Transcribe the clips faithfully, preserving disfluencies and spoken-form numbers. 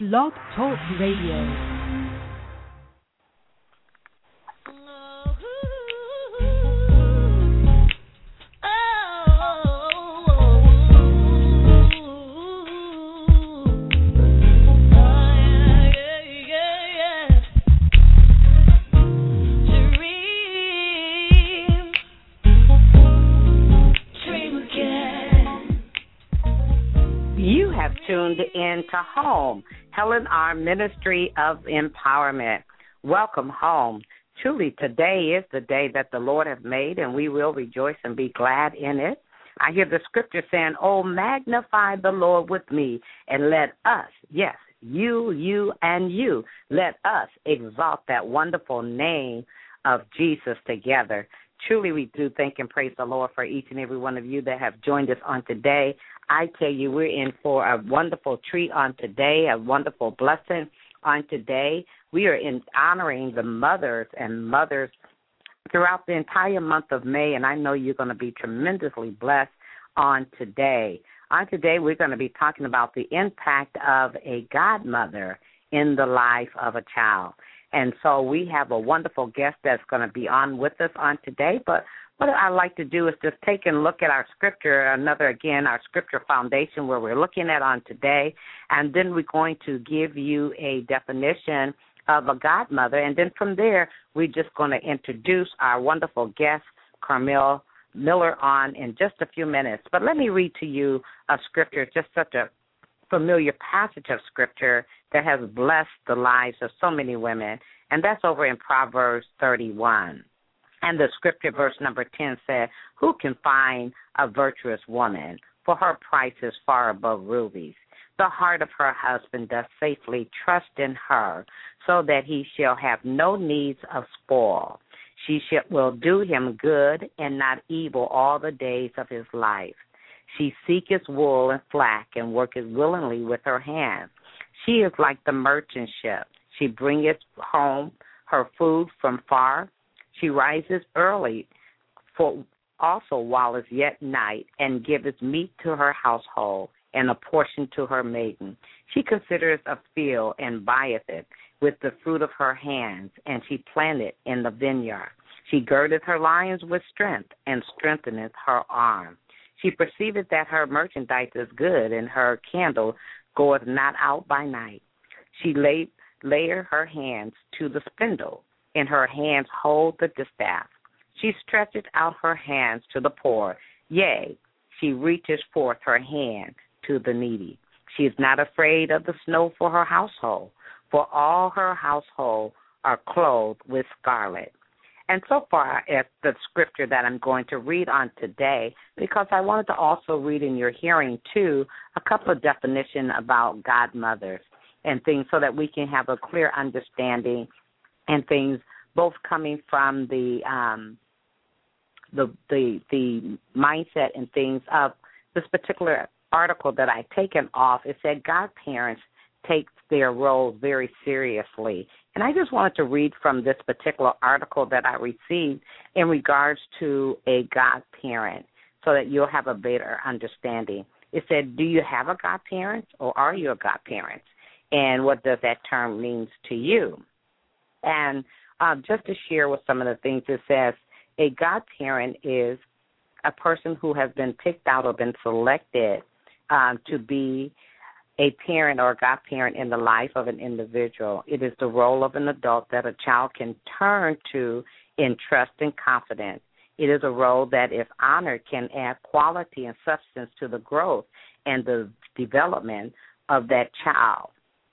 Blog Talk Radio. Tuned in to Home, Helen R. Ministry of Empowerment. Welcome home. Truly, today is the day that the Lord has made, and we will rejoice and be glad in it. I hear the scripture saying, "Oh, magnify the Lord with me, and let us," yes, you, you, and you, let us exalt that wonderful name of Jesus together. Truly, we do thank and praise the Lord for each and every one of you that have joined us on today. I tell you, we're in for a wonderful treat on today, a wonderful blessing on today. We are in honoring the mothers and mothers throughout the entire month of May, and I know you're going to be tremendously blessed on today. On today, we're going to be talking about the impact of a godmother in the life of a child. And so we have a wonderful guest that's going to be on with us on today. But what I like to do is just take a look at our scripture, another, again, our scripture foundation where we're looking at on today. And then we're going to give you a definition of a godmother. And then from there, we're just going to introduce our wonderful guest, Carmel Miller, on in just a few minutes. But let me read to you a scripture, just such a familiar passage of scripture that has blessed the lives of so many women, and that's over in Proverbs thirty-one. And the scripture, verse number ten, said, "Who can find a virtuous woman? For her price is far above rubies. The heart of her husband does safely trust in her, so that he shall have no needs of spoil. She shall, will do him good and not evil all the days of his life. She seeketh wool and flax, and worketh willingly with her hands. She is like the merchant ship. She bringeth home her food from far. She rises early, for also while it's yet night, and giveth meat to her household, and a portion to her maiden. She considereth a field, and buyeth it with the fruit of her hands, and she planteth in the vineyard. She girdeth her lions with strength, and strengtheneth her arm. She perceiveth that her merchandise is good, and her candle goeth not out by night. She lay, layeth her hands to the spindle, and her hands hold the distaff. She stretcheth out her hands to the poor, yea, she reaches forth her hand to the needy. She is not afraid of the snow for her household, for all her household are clothed with scarlet." And so far as the scripture that I'm going to read on today, because I wanted to also read in your hearing, too, a couple of definitions about godmothers and things so that we can have a clear understanding and things both coming from the um, the, the the mindset and things of this particular article that I taken off. It said godparents take their role very seriously. And I just wanted to read from this particular article that I received in regards to a godparent so that you'll have a better understanding. It said, "Do you have a godparent, or are you a godparent? And what does that term mean to you?" And uh, just to share with some of the things, it says, a godparent is a person who has been picked out or been selected um, to be a parent or a godparent in the life of an individual. It is the role of an adult that a child can turn to in trust and confidence. It is a role that, if honored, can add quality and substance to the growth and the development of that child.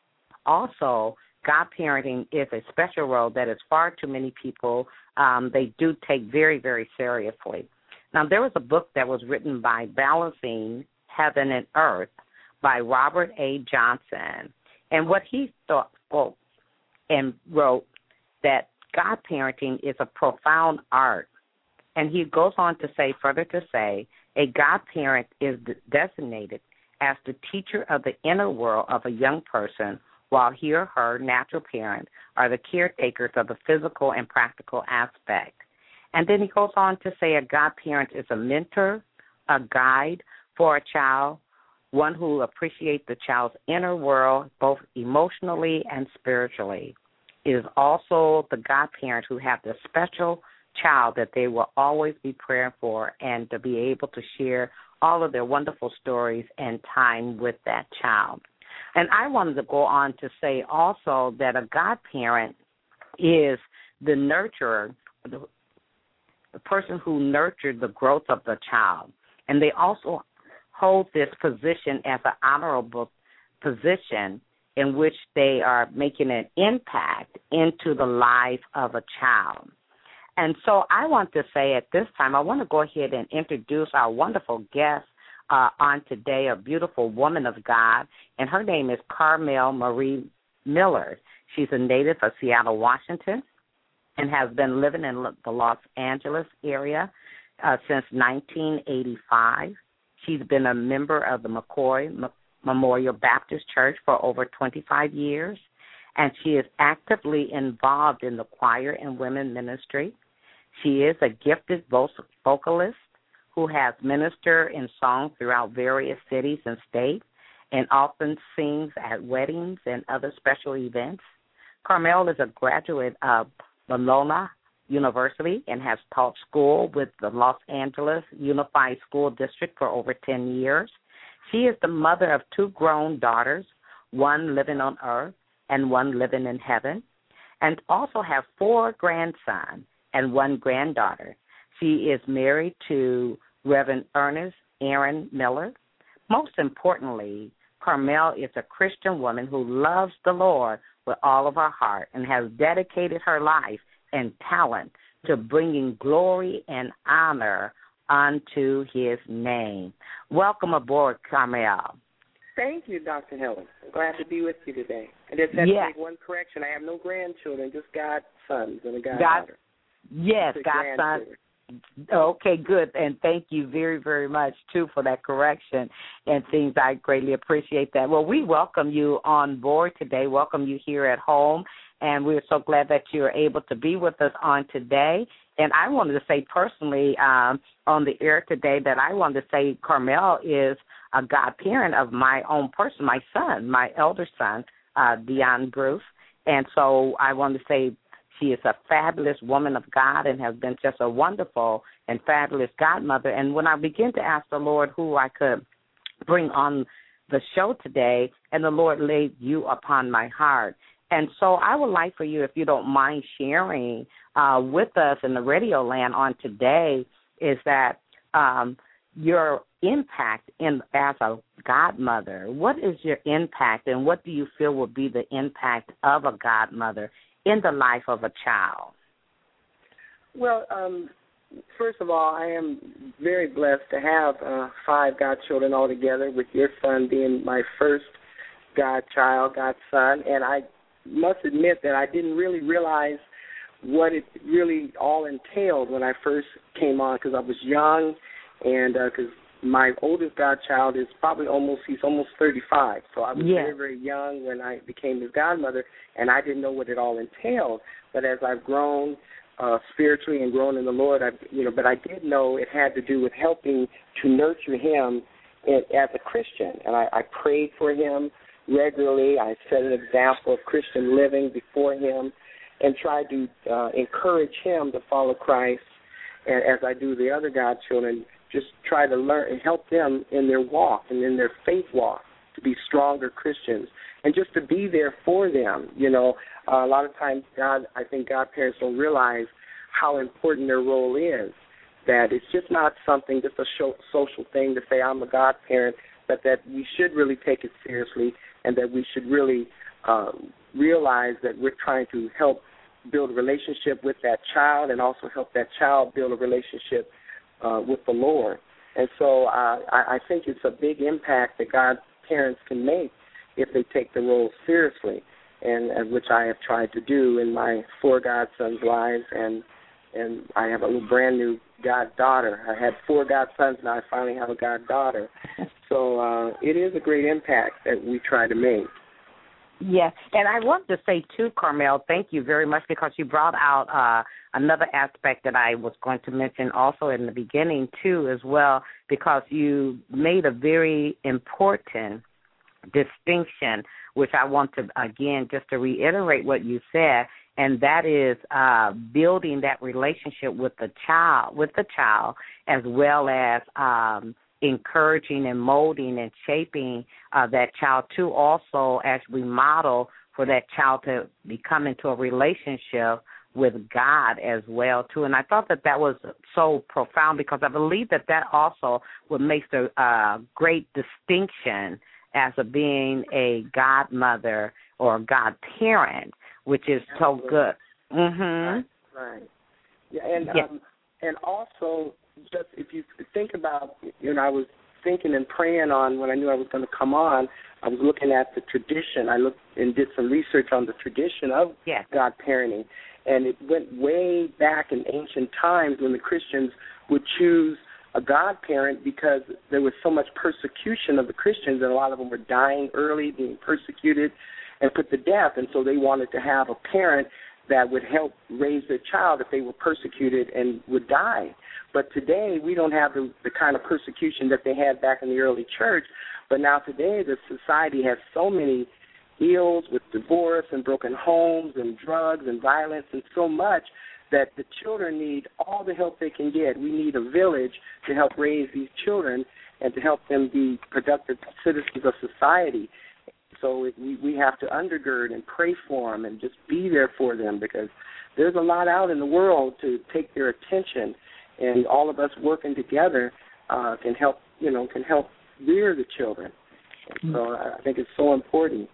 Also, godparenting is a special role that is far too many people, um, they do take very, very seriously. Now, there was a book that was written by Balancing Heaven and Earth by Robert A. Johnson. And what he thought, spoke and wrote, that godparenting is a profound art. And he goes on to say, further to say, a godparent is designated as the teacher of the inner world of a young person, while he or her natural parent are the caretakers of the physical and practical aspect. And then he goes on to say a godparent is a mentor, a guide for a child, one who appreciates the child's inner world, both emotionally and spiritually. It is also the godparent who have the special child that they will always be praying for, and to be able to share all of their wonderful stories and time with that child. And I wanted to go on to say also that a godparent is the nurturer, the, the person who nurtured the growth of the child. And they also hold this position as an honorable position in which they are making an impact into the life of a child. And so I want to say at this time, I want to go ahead and introduce our wonderful guest uh, on today, a beautiful woman of God, and her name is Carmel Marie Miller. She's a native of Seattle, Washington, and has been living in the Los Angeles area uh, since nineteen eighty-five. She's been a member of the McCoy Memorial Baptist Church for over twenty-five years, and she is actively involved in the choir and women ministry. She is a gifted vocalist who has ministered in song throughout various cities and states and often sings at weddings and other special events. Carmel is a graduate of Loyola University and has taught school with the Los Angeles Unified School District for over ten years. She is the mother of two grown daughters, one living on earth and one living in heaven, and also have four grandsons and one granddaughter. She is married to Reverend Ernest Aaron Miller. Most importantly, Carmel is a Christian woman who loves the Lord with all of her heart and has dedicated her life and talent to bringing glory and honor unto his name. Welcome aboard, Carmel. Thank you, Doctor Helen. I'm glad to be with you today. I just had yes. to make one correction. I have no grandchildren, just godsons and a goddaughter. Yes, godson. Okay, good, and thank you very, very much, too, for that correction and things. I greatly appreciate that. Well, we welcome you on board today, welcome you here at home, and we're so glad that you're able to be with us on today. And I wanted to say personally um, on the air today that I wanted to say Carmel is a godparent of my own person, my son, my elder son, uh, Dion Bruce. And so I wanted to say she is a fabulous woman of God and has been just a wonderful and fabulous godmother. And when I began to ask the Lord who I could bring on the show today, and the Lord laid you upon my heart. And so I would like for you, if you don't mind sharing uh, with us in the radio land on today, is that um, your impact in as a godmother. What is your impact, and what do you feel will be the impact of a godmother in the life of a child? Well, um, first of all, I am very blessed to have uh, five godchildren altogether, with your son being my first godchild, godson, and I must admit that I didn't really realize what it really all entailed when I first came on, because I was young, and because uh, my oldest godchild is probably almost, he's almost thirty-five, so I was yeah. very, very young when I became his godmother, and I didn't know what it all entailed. But as I've grown uh, spiritually and grown in the Lord, I, you know, but I did know it had to do with helping to nurture him in, as a Christian, and I, I prayed for him regularly. I set an example of Christian living before him and tried to uh, encourage him to follow Christ, and as I do the other godchildren, just try to learn and help them in their walk and in their faith walk to be stronger Christians, and just to be there for them. You know, uh, a lot of times, God, I think godparents don't realize how important their role is, that it's just not something, just a show, social thing to say I'm a godparent, but that we should really take it seriously, and that we should really uh, realize that we're trying to help build a relationship with that child, and also help that child build a relationship uh, with the Lord. And so uh, I, I think it's a big impact that godparents can make if they take the role seriously, and, and which I have tried to do in my four godsons' lives, and and I have a little brand new goddaughter. I had four godsons, now I finally have a goddaughter. So uh, it is a great impact that we try to make. Yes, and I want to say, too, Carmel, thank you very much, because you brought out another aspect that I was going to mention also in the beginning, too, as well, because you made a very important distinction, which I want to, again, just to reiterate what you said, and that is uh, building that relationship with the child, with the child, as well as um, encouraging and molding and shaping uh, that child too, also as we model for that child to become into a relationship with God as well too. And I thought that that was so profound, because I believe that that also would make a uh, great distinction as a being a godmother or godparent, which is so good. Mm-hmm. Right. right. Yeah, and yeah. Um, and also, just if you think about, you know, I was thinking and praying on when I knew I was going to come on. I was looking at the tradition. I looked and did some research on the tradition of yes. godparenting, and it went way back in ancient times when the Christians would choose a godparent because there was so much persecution of the Christians, and a lot of them were dying early, being persecuted and put to death, and so they wanted to have a parent that would help raise their child if they were persecuted and would die. But today we don't have the, the kind of persecution that they had back in the early church, but now today the society has so many ills with divorce and broken homes and drugs and violence and so much that the children need all the help they can get. We need a village to help raise these children and to help them be productive citizens of society. So it, we, we have to undergird and pray for them and just be there for them, because there's a lot out in the world to take their attention, and all of us working together uh, can help, you know, can help rear the children. And so I think it's so important.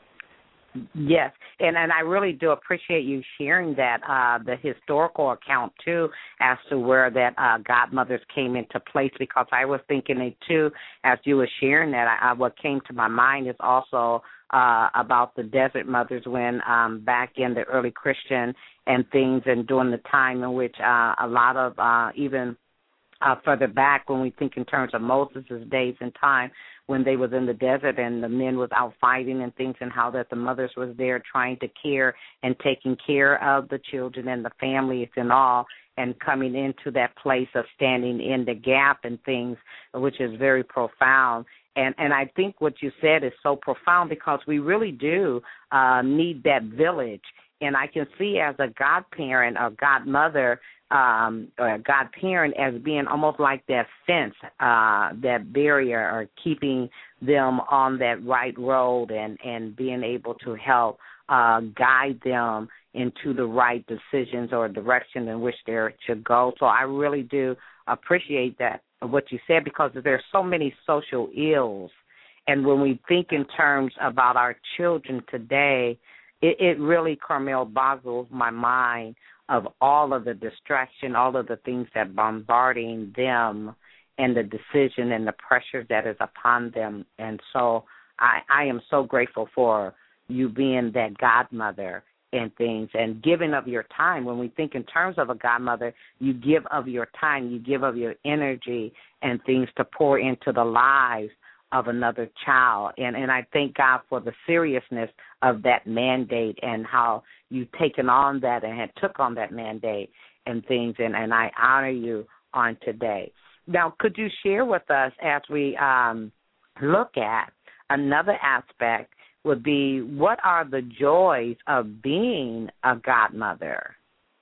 Yes, and, and I really do appreciate you sharing that, uh, the historical account, too, as to where that uh, godmothers came into place, because I was thinking it, too, as you were sharing that, I, I, what came to my mind is also uh, about the desert mothers when um, back in the early Christian and things, and during the time in which uh, a lot of uh, even uh, further back when we think in terms of Moses' days and time, when they was in the desert and the men was out fighting and things, and how that the mothers was there trying to care and taking care of the children and the families and all, and coming into that place of standing in the gap and things, which is very profound. And and I think what you said is so profound, because we really do uh, need that village. And I can see as a godparent or godmother um, or a godparent as being almost like that fence, uh, that barrier, or keeping them on that right road and, and being able to help uh, guide them into the right decisions or direction in which they should go. So I really do appreciate that, what you said, because there's so many social ills. And when we think in terms about our children today, it, it really, Carmel, boggles my mind of all of the distraction, all of the things that bombarding them, and the decision and the pressure that is upon them. And so I, I am so grateful for you being that godmother and things, and giving of your time. When we think in terms of a godmother, you give of your time, you give of your energy and things to pour into the lives of another child. And, and I thank God for the seriousness of that mandate and how you've taken on that and had took on that mandate and things, and, and I honor you on today. Now, could you share with us, as we um, look at another aspect, would be what are the joys of being a godmother?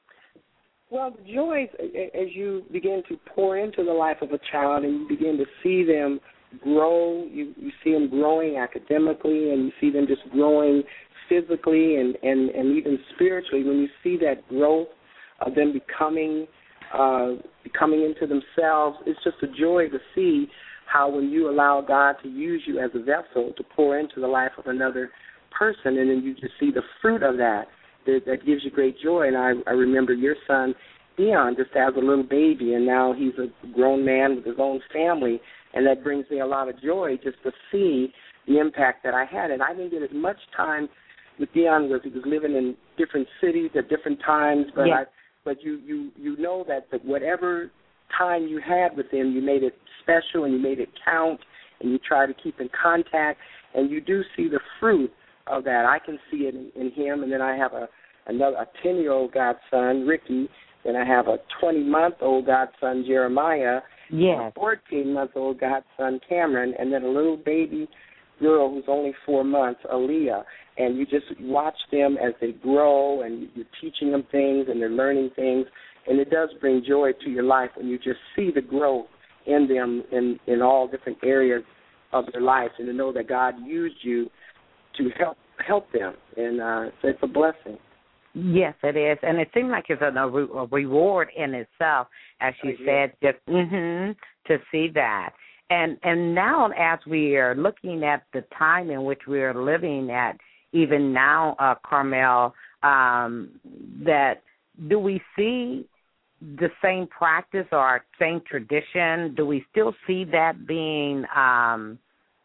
Well, the joys, as you begin to pour into the life of a child and you begin to see them grow, you, you see them growing academically, and you see them just growing physically and, and, and even spiritually. When you see that growth of them becoming uh, becoming into themselves, it's just a joy to see how when you allow God to use you as a vessel to pour into the life of another person, and then you just see the fruit of that, that, that gives you great joy. And I, I remember your son, Dion, just as a little baby, and now he's a grown man with his own family, and that brings me a lot of joy just to see the impact that I had. And I didn't get as much time with Dion because he was living in different cities at different times, but yeah. I, but you, you, you know that, that whatever time you had with him, you made it special and you made it count, and you try to keep in contact, and you do see the fruit of that. I can see it in, in him, and then I have a another a ten-year-old godson, Ricky, Then I have a twenty-month-old godson, Jeremiah, yes. and a fourteen-month-old godson, Cameron, and then a little baby girl who's only four months, Aaliyah. And you just watch them as they grow, and you're teaching them things, and they're learning things. And it does bring joy to your life when you just see the growth in them in, in all different areas of their lives, and to know that God used you to help help them. And uh, so it's a blessing. Yes, it is, and it seems like it's a, a reward in itself, as you said, just mm-hmm, to see that. And and now, as we are looking at the time in which we are living at, even now, uh, Carmel, um, that do we see the same practice or same tradition? Do we still see that being um,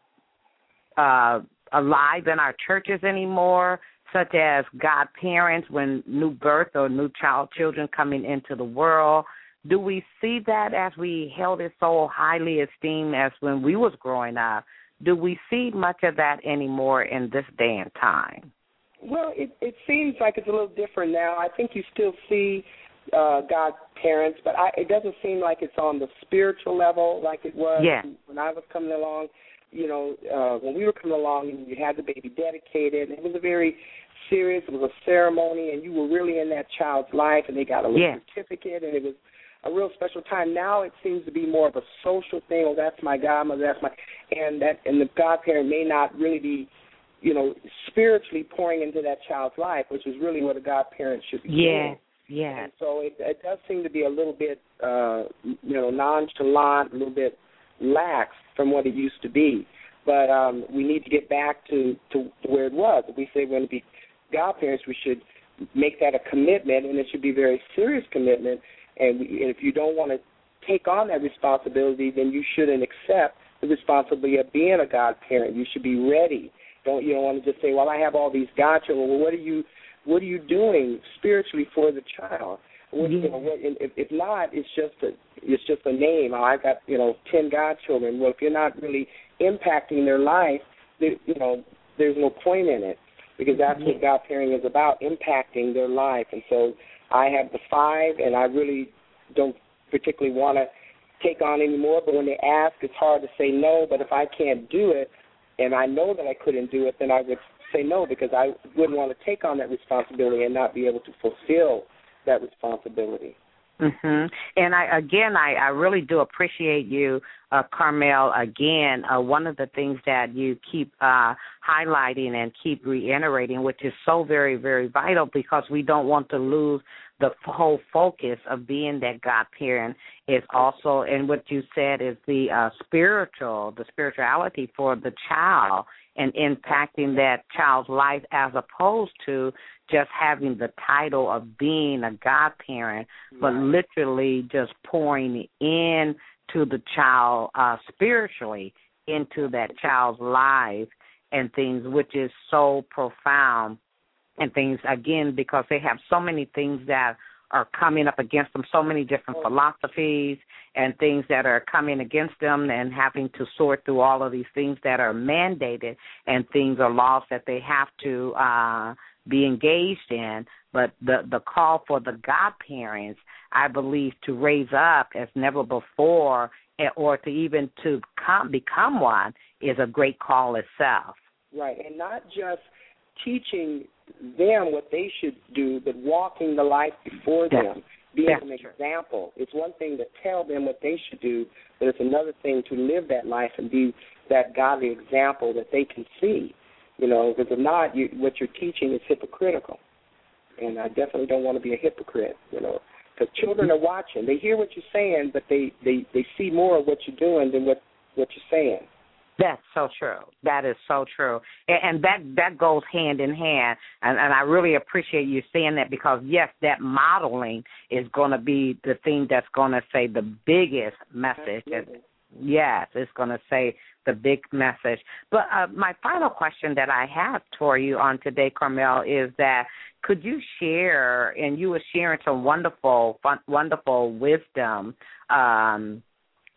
uh, alive in our churches anymore? Such as godparents when new birth or new child children coming into the world. Do we see that as we held it so highly esteemed as when we was growing up? Do we see much of that anymore in this day and time? Well, it, it seems like it's a little different now. I think you still see uh, godparents, but I, it doesn't seem like it's on the spiritual level like it was yeah. when I was coming along. You know, uh, when we were coming along, you had the baby dedicated, and it was a very serious, it was a ceremony, and you were really in that child's life, and they got a little yeah. certificate, and it was a real special time. Now it seems to be more of a social thing. Oh, that's my godmother, that's my, and that, and the godparent may not really be, you know, spiritually pouring into that child's life, which is really what a godparent should be yeah. doing. Yeah. And so it, it does seem to be a little bit, uh, you know, nonchalant, a little bit lax from what it used to be. But um, we need to get back to, to where it was. If we say we're going to be godparents, we should make that a commitment, and it should be a very serious commitment. And, we, and if you don't want to take on that responsibility, then you shouldn't accept the responsibility of being a godparent. You should be ready. Don't you don't want to just say, well, I have all these godchildren. Well, what are you what are you doing spiritually for the child? What, yeah. you know, what, if, if not, it's just a it's just a name. Oh, I've got you know ten godchildren. Well, if you're not really impacting their life, there, you know, there's no point in it, because that's what godparenting is about, impacting their life. And so I have the five, and I really don't particularly want to take on any more, but when they ask, it's hard to say no. But if I can't do it, and I know that I couldn't do it, then I would say no, because I wouldn't want to take on that responsibility and not be able to fulfill that responsibility. Mm-hmm. And I, again, I, I really do appreciate you, uh, Carmel. Again, uh, one of the things that you keep uh, highlighting and keep reiterating, which is so very, very vital, because we don't want to lose the whole focus of being that godparent, is also, and what you said is the uh, spiritual, the spirituality for the child and impacting that child's life, as opposed to just having the title of being a godparent, but right. literally just pouring in to the child uh, spiritually into that child's life and things, which is so profound. And things, again, because they have so many things that are coming up against them, so many different philosophies and things that are coming against them, and having to sort through all of these things that are mandated and things or laws that they have to uh, be engaged in. But the, the call for the godparents, I believe, to raise up as never before, or to even to come, become one, is a great call itself. Right, and not just teaching them what they should do, but walking the life before them, being an example. It's one thing to tell them what they should do, but it's another thing to live that life and be that godly example that they can see. You know, because if not, you, what you're teaching is hypocritical. And I definitely don't want to be a hypocrite, you know, because children are watching. They hear what you're saying, but they, they, they see more of what you're doing than what, what you're saying. That's so true. That is so true. And, and that, that goes hand in hand. And, and I really appreciate you saying that, because, yes, that modeling is going to be the thing that's going to say the biggest message. Absolutely. Yes, it's going to say the big message. But uh, my final question that I have for you on today, Carmel, is that could you share, and you were sharing some wonderful, fun, wonderful wisdom um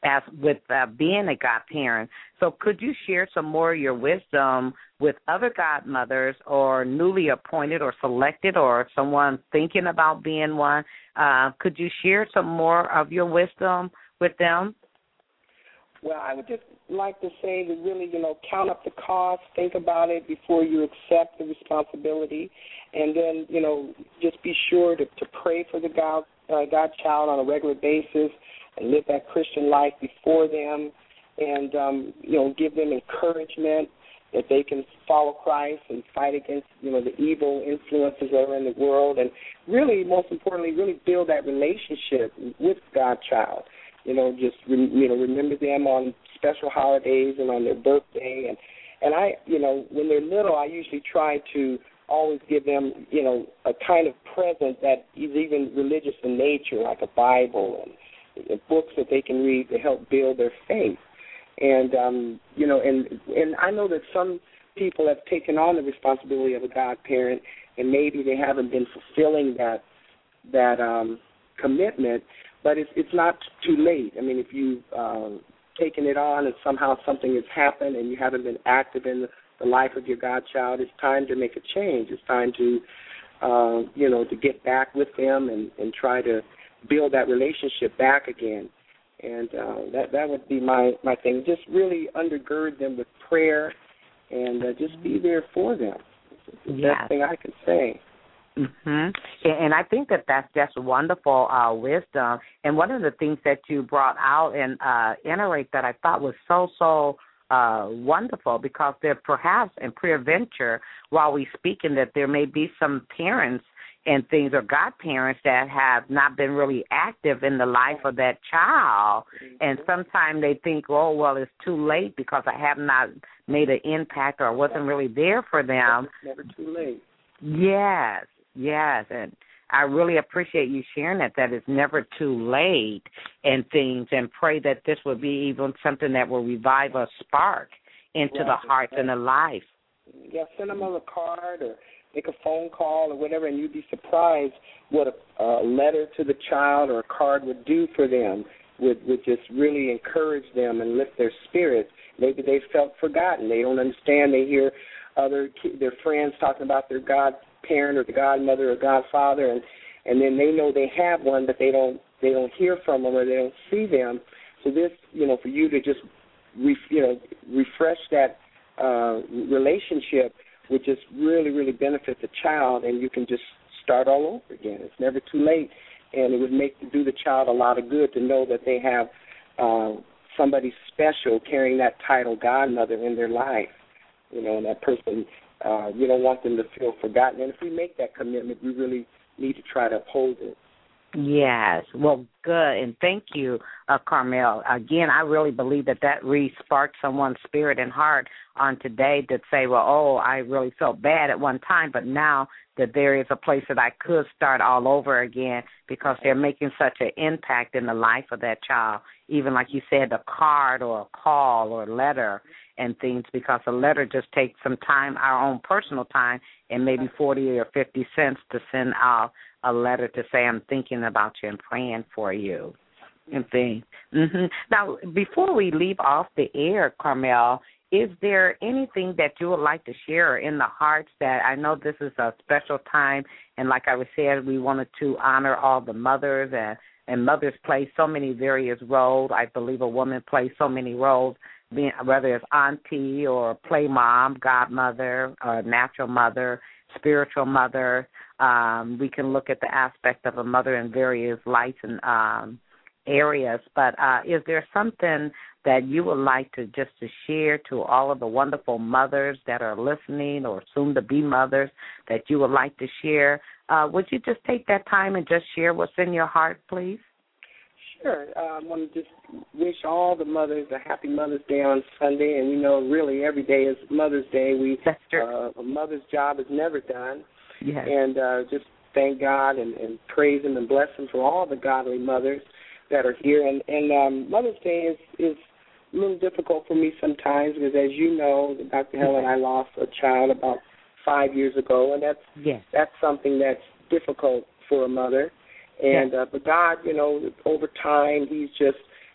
as with uh, being a godparent. So could you share some more of your wisdom with other godmothers or newly appointed or selected or someone thinking about being one? Uh, could you share some more of your wisdom with them? Well, I would just like to say to really, you know, count up the cost, think about it before you accept the responsibility, and then, you know, just be sure to, to pray for the God, uh, godchild on a regular basis and live that Christian life before them, and, um, you know, give them encouragement that they can follow Christ and fight against, you know, the evil influences that are in the world, and really, most importantly, really build that relationship with Godchild. You know, just, you know, remember them on special holidays and on their birthday. And, and I, you know, when they're little, I usually try to always give them, you know, a kind of present that is even religious in nature, like a Bible and, and books that they can read to help build their faith. And, um, you know, and, and I know that some people have taken on the responsibility of a godparent, and maybe they haven't been fulfilling that, that um, commitment. But it's it's not too late. I mean, if you've um, taken it on and somehow something has happened and you haven't been active in the, the life of your godchild, it's time to make a change. It's time to, uh, you know, to get back with them and, and try to build that relationship back again. And uh, that that would be my, my thing. Just really undergird them with prayer and uh, just be there for them. It's the yes. best thing I can say. Mm-hmm. And I think that that's just wonderful uh, wisdom. And one of the things that you brought out and uh, iterate that I thought was so, so uh, wonderful, because there perhaps in peradventure, while we speaking, that there may be some parents and things or godparents that have not been really active in the life of that child. And sometimes they think, oh, well, it's too late because I have not made an impact or wasn't really there for them. Never too late. Yes. Yes, and I really appreciate you sharing that, that it's never too late and things, and pray that this will be even something that will revive a spark into right. the hearts and the life. Yeah, send them a card or make a phone call or whatever, and you'd be surprised what a, a letter to the child or a card would do for them, would, would just really encourage them and lift their spirits. Maybe they felt forgotten. They don't understand. They hear other their friends talking about their God parent or the godmother or godfather, and and then they know they have one, but they don't they don't hear from them or they don't see them. So this, you know, for you to just re, you know refresh that uh, relationship would just really really benefit the child, and you can just start all over again. It's never too late, and it would make do the child a lot of good to know that they have uh, somebody special carrying that title godmother in their life. You know, and that person. Uh, you don't want them to feel forgotten. And if we make that commitment, we really need to try to uphold it. Yes. Well, good. And thank you, uh, Carmel. Again, I really believe that that re-sparked someone's spirit and heart on today to say, well, oh, I really felt bad at one time, but now that there is a place that I could start all over again, because they're making such an impact in the life of that child. Even like you said, a card or a call or a letter and things, because a letter just takes some time, our own personal time, and maybe forty or fifty cents to send out a letter to say I'm thinking about you and praying for you and things. Mm-hmm. Now, before we leave off the air, Carmel, is there anything that you would like to share in the hearts that I know this is a special time, and like I was said, we wanted to honor all the mothers, and, and mothers play so many various roles. I believe a woman plays so many roles, being, whether it's auntie or play mom, godmother, or natural mother, spiritual mother. Um, we can look at the aspect of a mother in various lights and um, areas. But uh, is there something that you would like to just to share to all of the wonderful mothers that are listening or soon-to-be mothers that you would like to share? Uh, would you just take that time and just share what's in your heart, please? Sure. Uh, I want to just wish all the mothers a happy Mother's Day on Sunday. And, you know, really every day is Mother's Day. We uh, a mother's job is never done. Yes. And uh, just thank God and, and praise Him and bless Him for all the godly mothers that are here. And, and um, Mother's Day is, is a little difficult for me sometimes because, as you know, Doctor Helen, I lost a child about five years ago, and that's yes. that's something that's difficult for a mother. And uh, but God, you know, over time, He's just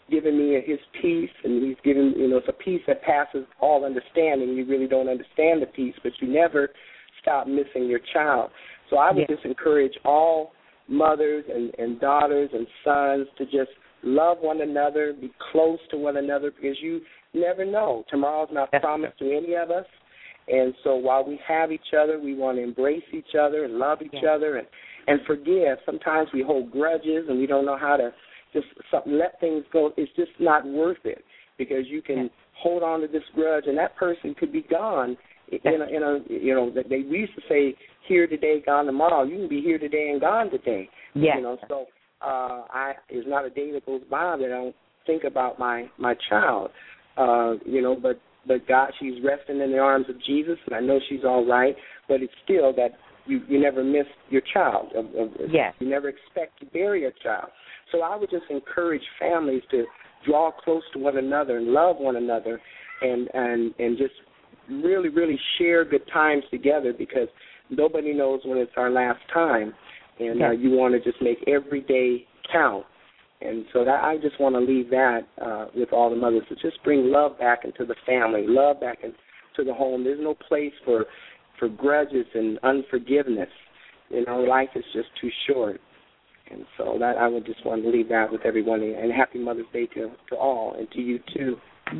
given me his peace, and he's given, you know, it's a peace that passes all understanding. You really don't understand the peace, but you never stop missing your child. So I would yes. just encourage all mothers and, and daughters and sons to just love one another, be close to one another, because you never know. Tomorrow's not yes. promised to any of us. And so while we have each other, we want to embrace each other and love each yes. other and, and forgive. Sometimes we hold grudges and we don't know how to just let things go. It's just not worth it, because you can yes. hold on to this grudge, and that person could be gone. Yes. In, a, in a, you know, they we used to say, here today, gone tomorrow. You can be here today and gone today. Yes. You know, so uh, I there's not a day that goes by that I don't think about my my child. Uh, you know, but but God, she's resting in the arms of Jesus, and I know she's all right. But it's still that you you never miss your child. Of, of, yes. You never expect to bury a child. So I would just encourage families to draw close to one another and love one another, and and and just really really share good times together, because nobody knows when it's our last time, and yes. uh, you want to just make every day count. And so that, I just want to leave that uh, with all the mothers, to just bring love back into the family, love back into the home. There's no place for for grudges and unforgiveness. You know, life is just too short. And so that I would just want to leave that with everyone. And happy Mother's Day to, to all, and to you too.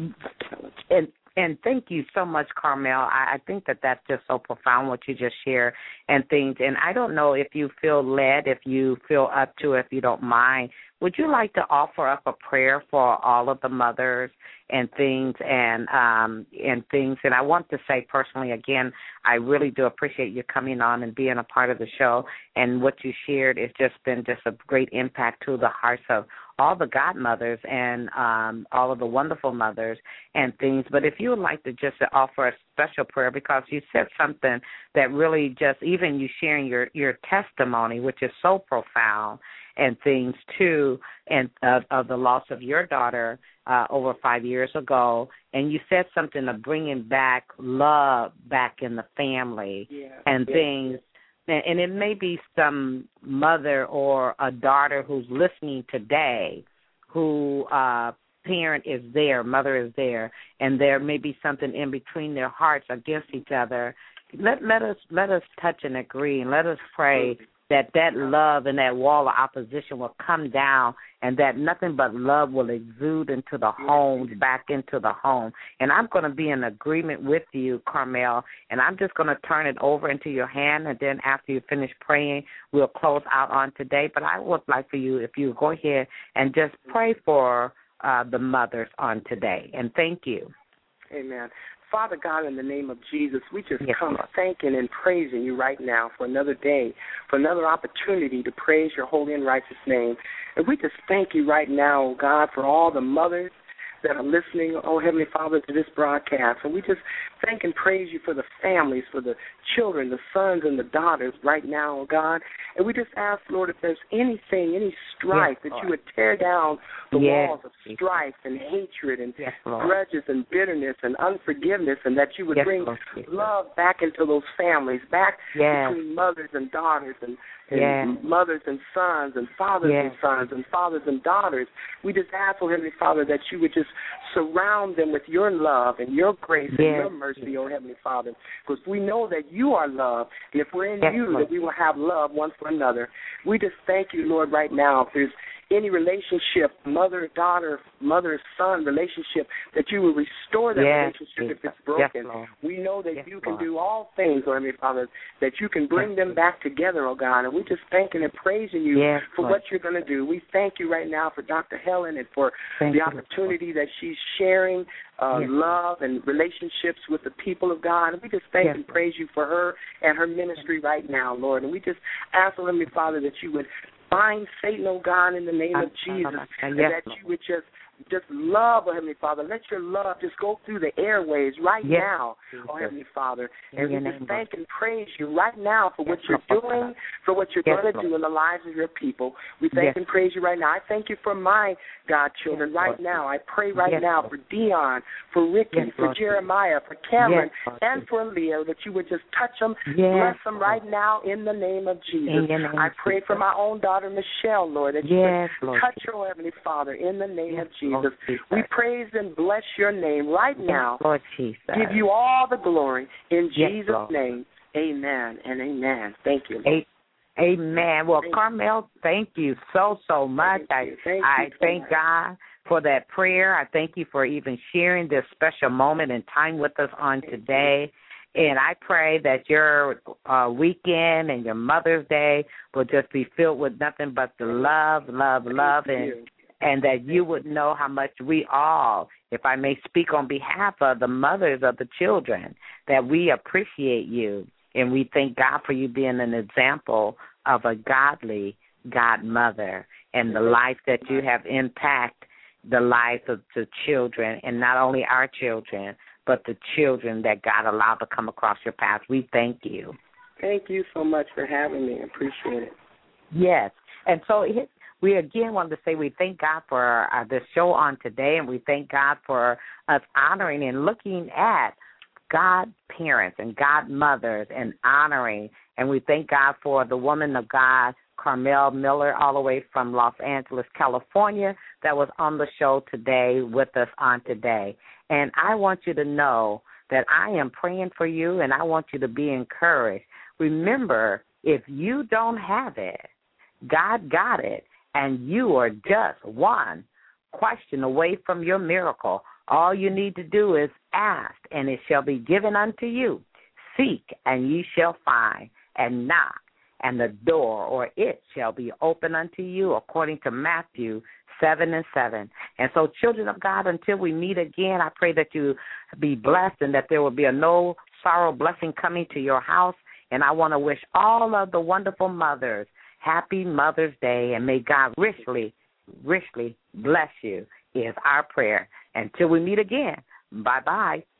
And And thank you so much, Carmel. I, I think that that's just so profound what you just shared and things. And I don't know if you feel led, if you feel up to it, if you don't mind. Would you like to offer up a prayer for all of the mothers and things and um, and things? And I want to say personally, again, I really do appreciate you coming on and being a part of the show. And what you shared has just been just a great impact to the hearts of all the godmothers and um, all of the wonderful mothers and things. But if you would like to just offer a special prayer, because you said something that really just, even you sharing your, your testimony, which is so profound, and things too, and of, of the loss of your daughter uh, over five years ago, and you said something of bringing back love back in the family yeah, and yeah. things. And it may be some mother or a daughter who's listening today who uh, parent is there, mother is there, and there may be something in between their hearts against each other. Let let us let us touch and agree, and let us pray that that love and that wall of opposition will come down, and that nothing but love will exude into the homes, back into the home. And I'm going to be in agreement with you, Carmel, and I'm just going to turn it over into your hand, and then after you finish praying, we'll close out on today. But I would like for you, if you go ahead and just pray for uh, the mothers on today. And thank you. Amen. Father God, in the name of Jesus, we just yes, come Lord. thanking and praising you right now for another day, for another opportunity to praise your holy and righteous name. And we just thank you right now, God, for all the mothers that are listening, oh Heavenly Father, to this broadcast. And we just thank and praise you for the families, for the children, the sons and the daughters right now, oh God. And we just ask, Lord, if there's anything, any strife, yes, that you would tear down the yes. walls of strife and hatred and yes, grudges and bitterness and unforgiveness, and that you would yes, bring Lord. love back into those families, back yes. between mothers and daughters and, and yes. mothers and sons and fathers yes. and sons and fathers and daughters. We just ask, oh Heavenly Father, that you would just surround them with your love and your grace yes. and your mercy, oh Heavenly Father, because we know that you are love, and if we're in yes, you, Lord. that we will have love one for another. We just thank you, Lord, right now. If there's any relationship, mother-daughter, mother-son relationship, that you will restore that yes, relationship yes, if it's broken. yes, we know that yes, you can Lord. do all things, oh Heavenly Father, that you can bring yes, them back together, oh God, and we just thanking and praising you yes, for Lord. what you're going to do. We thank you right now for Doctor Helen and for thank the you, opportunity Lord. that she's sharing uh, yes. love and relationships with the people of God, and we just thank yes. and praise you for her and her ministry right now, Lord, and we just ask, oh Heavenly Father, that you would bind Satan, oh God, in the name of Jesus, and yes, that you would just just love, oh Heavenly Father. Let your love just go through the airways right yes. now, oh Heavenly Father. And in we just thank and praise you right now for yes, what you're doing, for what you're yes, going to do in the lives of your people. We thank yes. and praise you right now. I thank you for my godchildren yes, right Lord. now. I pray right yes, now Lord. for Dion, for Ricky, yes, for Lord. Jeremiah, for Cameron, yes, and for Leo, that you would just touch them, yes, bless them right now in the name of Jesus. Name I pray Jesus. for my own daughter, Michelle, Lord, that you yes, would Lord. touch her, oh Heavenly Father, in the name yes, of Jesus. Jesus. Oh, Jesus. We praise and bless your name right now. Yes, Lord Jesus. Give you all the glory. In Yes, Jesus' Lord. name, amen and amen. Thank you, Lord. Amen. Well, Thank Carmel, thank you so, so much. Thank you. Thank I, you I so thank much. God for that prayer. I thank you for even sharing this special moment and time with us on Thank today. You. And I pray that your uh, weekend and your Mother's Day will just be filled with nothing but the love, love, Thank love, you. and and that you would know how much we all, if I may speak on behalf of the mothers of the children, that we appreciate you. And we thank God for you being an example of a godly godmother and the life that you have impacted the lives of the children, and not only our children, but the children that God allowed to come across your path. We thank you. Thank you so much for having me. I appreciate it. Yes. And so it, we again wanted to say we thank God for uh, this show on today, and we thank God for us honoring and looking at godparents and godmothers and honoring. And we thank God for the woman of God, Carmel Miller, all the way from Los Angeles, California, that was on the show today with us on today. And I want you to know that I am praying for you, and I want you to be encouraged. Remember, if you don't have it, God got it, and you are just one question away from your miracle. All you need to do is ask, and it shall be given unto you. Seek, and ye shall find, and knock, and the door, or it shall be open unto you, according to Matthew seven and seven. And so, children of God, until we meet again, I pray that you be blessed and that there will be a no sorrow blessing coming to your house. And I want to wish all of the wonderful mothers happy Mother's Day, and may God richly, richly bless you is our prayer. Until we meet again, bye-bye.